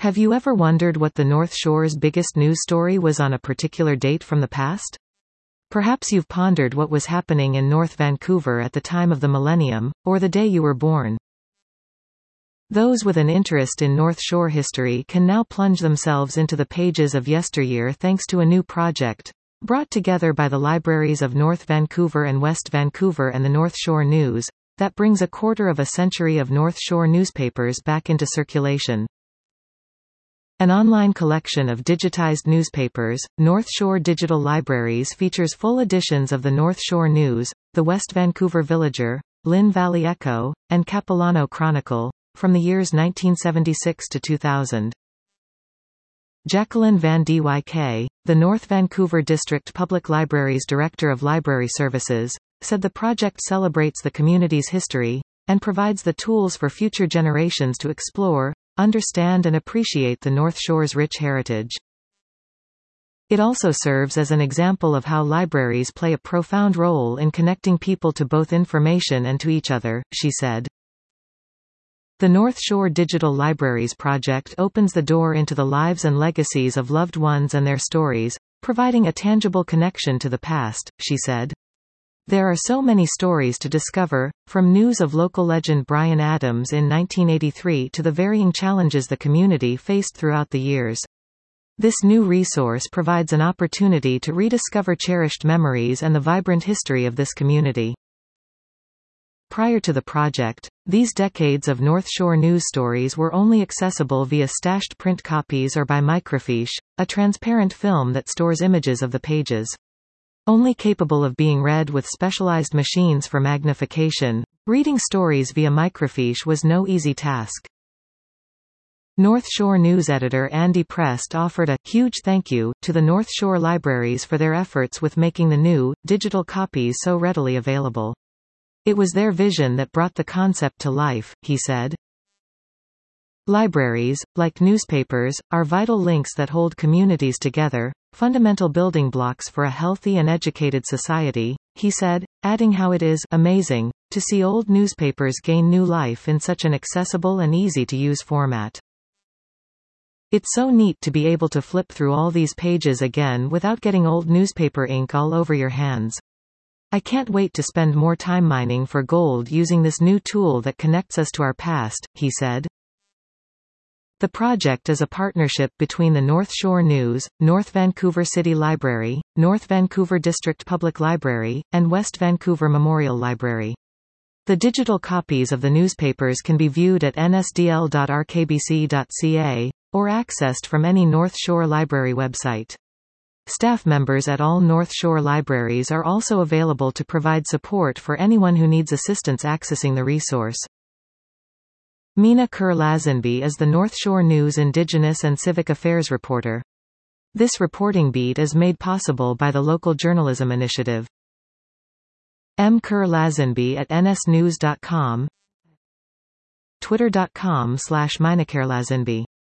Have you ever wondered what the North Shore's biggest news story was on a particular date from the past? Perhaps you've pondered what was happening in North Vancouver at the time of the millennium, or the day you were born. Those with an interest in North Shore history can now plunge themselves into the pages of yesteryear thanks to a new project, brought together by the libraries of North Vancouver and West Vancouver and the North Shore News, that brings a quarter of a century of North Shore newspapers back into circulation. An online collection of digitized newspapers, North Shore Digital Libraries features full editions of the North Shore News, the West Vancouver Villager, Lynn Valley Echo, and Capilano Chronicle, from the years 1976 to 2000. Jacqueline Van Dyk, the North Vancouver District Public Library's Director of Library Services, said the project celebrates the community's history, and provides the tools for future generations to explore, understand and appreciate the North Shore's rich heritage. It also serves as an example of how libraries play a profound role in connecting people to both information and to each other, she said. The North Shore Digital Libraries project opens the door into the lives and legacies of loved ones and their stories, providing a tangible connection to the past, she said. There are so many stories to discover, from news of local legend Bryan Adams in 1983 to the varying challenges the community faced throughout the years. This new resource provides an opportunity to rediscover cherished memories and the vibrant history of this community. Prior to the project, these decades of North Shore news stories were only accessible via stashed print copies or by microfiche, a transparent film that stores images of the pages. Only capable of being read with specialized machines for magnification, reading stories via microfiche was no easy task. North Shore News editor Andy Prest offered a huge thank you to the North Shore libraries for their efforts with making the new, digital copies so readily available. It was their vision that brought the concept to life, he said. Libraries, like newspapers, are vital links that hold communities together, fundamental building blocks for a healthy and educated society, he said, adding how it is amazing to see old newspapers gain new life in such an accessible and easy-to-use format. It's so neat to be able to flip through all these pages again without getting old newspaper ink all over your hands. I can't wait to spend more time mining for gold using this new tool that connects us to our past, he said. The project is a partnership between the North Shore News, North Vancouver City Library, North Vancouver District Public Library, and West Vancouver Memorial Library. The digital copies of the newspapers can be viewed at nsdl.rkbc.ca, or accessed from any North Shore Library website. Staff members at all North Shore libraries are also available to provide support for anyone who needs assistance accessing the resource. Mina Kerr-Lazenby is the North Shore News Indigenous and Civic Affairs reporter. This reporting beat is made possible by the Local Journalism Initiative. M. Kerr-Lazenby at nsnews.com, twitter.com/minakerrlazenby